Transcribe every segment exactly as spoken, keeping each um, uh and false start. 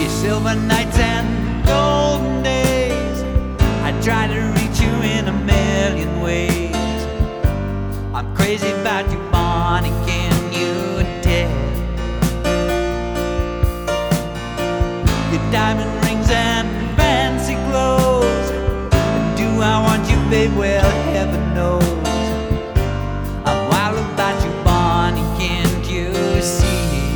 silver nights and golden days. I try to reach you in a million ways. I'm crazy about you, Bonnie, can you tell? Your diamond rings and fancy clothes. And do I want you, babe? Well, heaven knows. I'm wild about you, Bonnie, can't you see?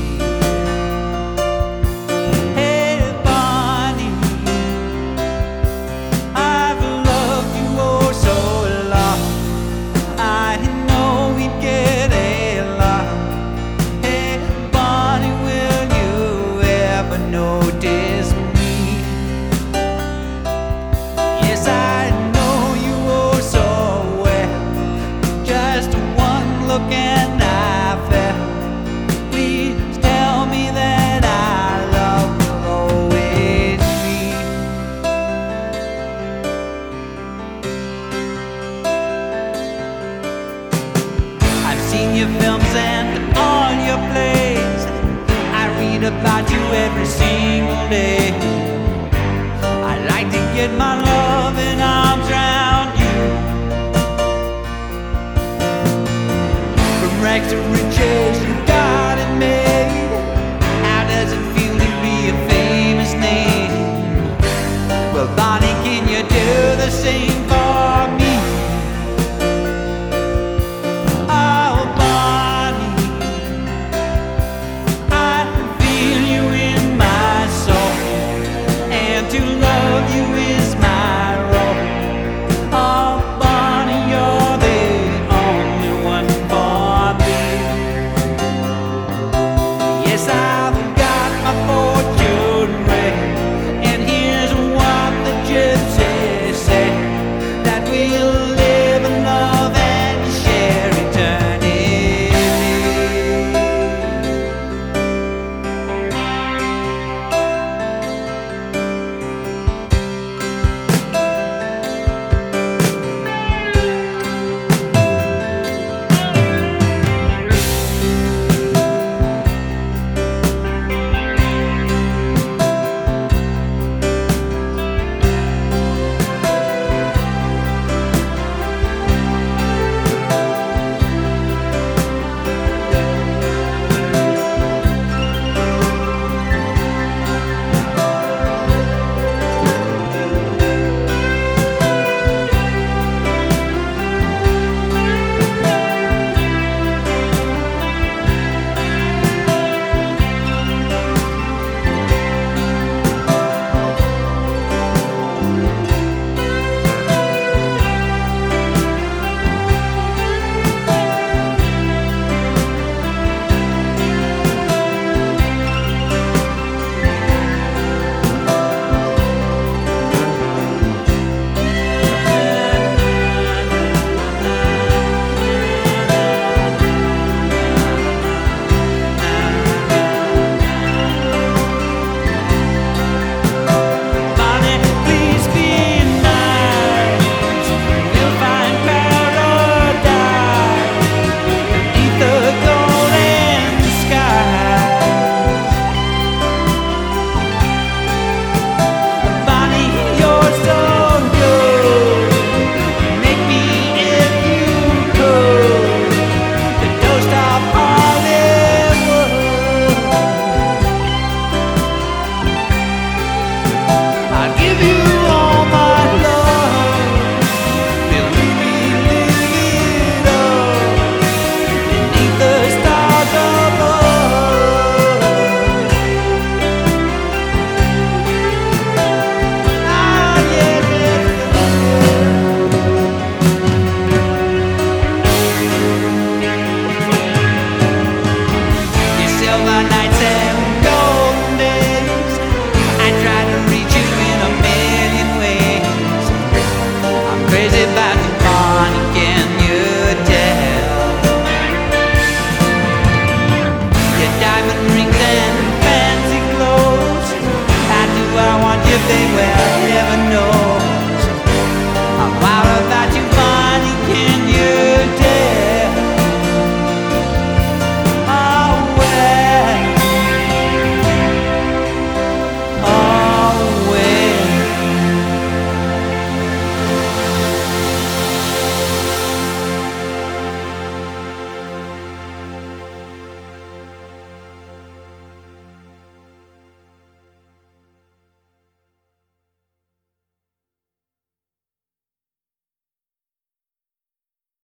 And I fell. Please tell me that our love will always be. I've seen your films and all your plays. I read about you every single day. I like to get my loving arms around you. Rags to riches, you got it made. How does it feel to be a famous name? Well, Bonnie, can you do the same for me? Oh, Bonnie, I feel you in my soul, and to love you is my role. Oh, Bonnie, you're the only one for I've got my fortune read, and here's what the gypsies say: that we'll live in love and share eternity. Well, never know.